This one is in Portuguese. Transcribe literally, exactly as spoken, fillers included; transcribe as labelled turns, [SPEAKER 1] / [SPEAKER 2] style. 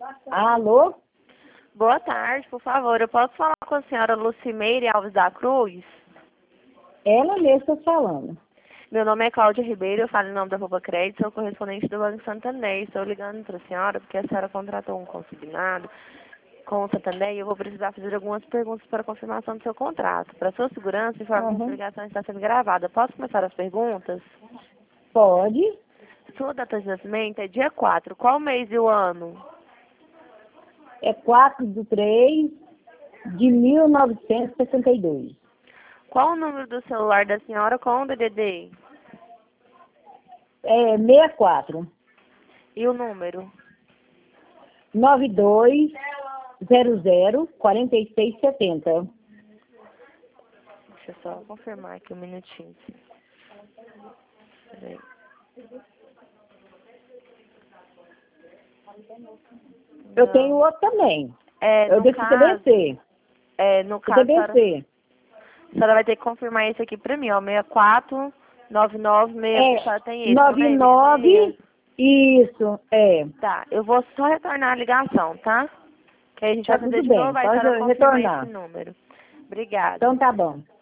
[SPEAKER 1] Alô?
[SPEAKER 2] Boa tarde, por favor. Eu posso falar com a senhora Lucimeire Alves da Cruz?
[SPEAKER 1] Ela mesma está falando.
[SPEAKER 2] Meu nome é Cláudia Ribeiro, eu falo em nome da Roupa Crédito, sou correspondente do Banco Santander. Estou ligando para a senhora porque a senhora contratou um consignado com o Santander e eu vou precisar fazer algumas perguntas para confirmação do seu contrato. Para sua segurança, informe que
[SPEAKER 1] Uhum.
[SPEAKER 2] essa ligação está sendo gravada. Posso começar as perguntas?
[SPEAKER 1] Pode.
[SPEAKER 2] Sua data de nascimento é dia quatro. Qual mês e o ano?
[SPEAKER 1] É quatro de três de mil novecentos e sessenta e dois.
[SPEAKER 2] Qual o número do celular da senhora com o D D D?
[SPEAKER 1] É sessenta e quatro.
[SPEAKER 2] E o número?
[SPEAKER 1] nove dois zero zero quatro seis sete zero.
[SPEAKER 2] Deixa eu só confirmar aqui um minutinho. Peraí.
[SPEAKER 1] Eu
[SPEAKER 2] Não.
[SPEAKER 1] tenho outro também.
[SPEAKER 2] É,
[SPEAKER 1] Eu
[SPEAKER 2] no
[SPEAKER 1] deixo
[SPEAKER 2] caso,
[SPEAKER 1] C B C.
[SPEAKER 2] é, no caso, a senhora,
[SPEAKER 1] C B C.
[SPEAKER 2] a senhora vai ter que confirmar isso aqui pra mim, ó. seis quatro nove nove seis. A
[SPEAKER 1] É
[SPEAKER 2] senhora tem esse, não
[SPEAKER 1] nove
[SPEAKER 2] tem?
[SPEAKER 1] nove. Isso, é.
[SPEAKER 2] Tá, eu vou só retornar a ligação, tá? Que aí a gente
[SPEAKER 1] Tá
[SPEAKER 2] vai fazer
[SPEAKER 1] tudo
[SPEAKER 2] de
[SPEAKER 1] bem.
[SPEAKER 2] novo, aí a
[SPEAKER 1] Pode
[SPEAKER 2] senhora confirma esse
[SPEAKER 1] retornar.
[SPEAKER 2] número. Obrigada.
[SPEAKER 1] Então tá bom.